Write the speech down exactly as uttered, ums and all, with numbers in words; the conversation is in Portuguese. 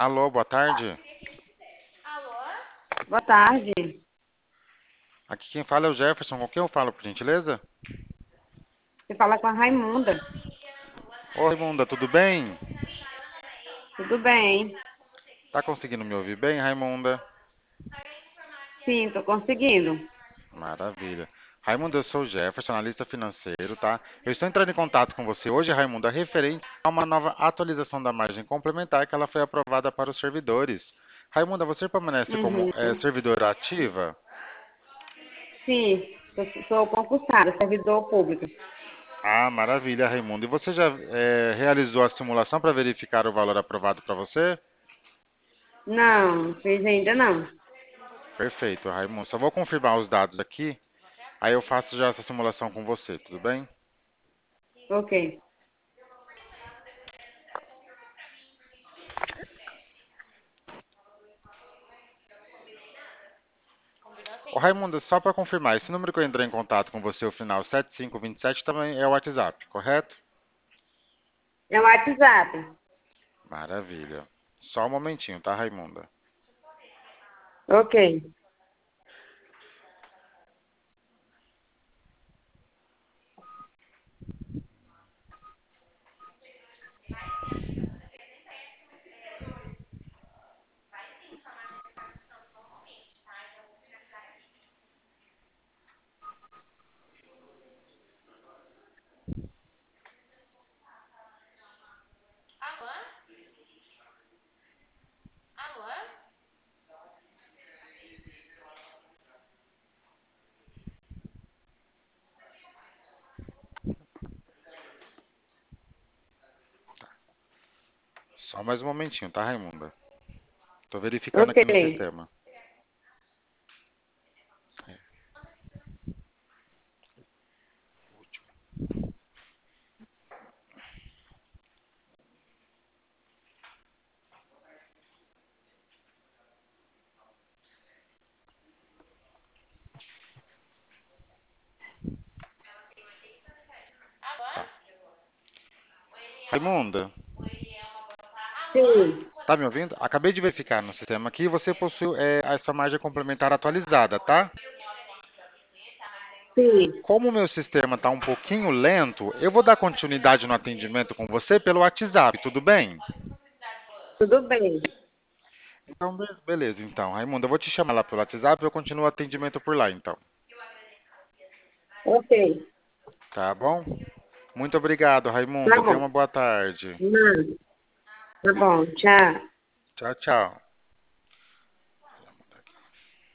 Alô, boa tarde. Boa tarde. Aqui quem fala é o Jefferson. Com quem eu falo, por gentileza? Você fala com a Raimunda. Oi, Raimunda, tudo bem? Tudo bem? Tá conseguindo me ouvir bem, Raimunda? Sim, tô conseguindo. Maravilha. Raimunda, eu sou o Jefferson, analista financeiro, tá? Eu estou entrando em contato com você hoje, Raimunda, referente a uma nova atualização da margem complementar que ela foi aprovada para os servidores. Raimunda, você permanece como Uhum. eh, servidora ativa? Sim, sou, sou concursada, servidor público. Ah, maravilha, Raimundo. E você já eh, realizou a simulação para verificar o valor aprovado para você? Não, fiz ainda não. Perfeito, Raimundo. Só vou confirmar os dados aqui, aí eu faço já essa simulação com você, tudo bem? Ok. Ô, Raimundo, só para confirmar, esse número que eu entrei em contato com você, o final sete cinco dois sete, também é o WhatsApp, correto? É o WhatsApp. Maravilha. Só um momentinho, tá, Raimunda? Ok. Só mais um momentinho, tá, Raimunda? Tô verificando Ok. aqui no sistema. Tá. Raimunda, Sim, tá me ouvindo? Acabei de verificar no sistema aqui, você possui é, essa margem complementar atualizada, tá? sim. Como o meu sistema está um pouquinho lento, eu vou dar continuidade no atendimento com você pelo WhatsApp, tudo bem? Tudo bem. Então, be- beleza, então. Raimundo, eu vou te chamar lá pelo WhatsApp e eu continuo o atendimento por lá, então. Ok. Tá bom? Muito obrigado, Tá Raimundo. Tenha bom. uma boa tarde. Não, tá bom. Tchau. Tchau, tchau.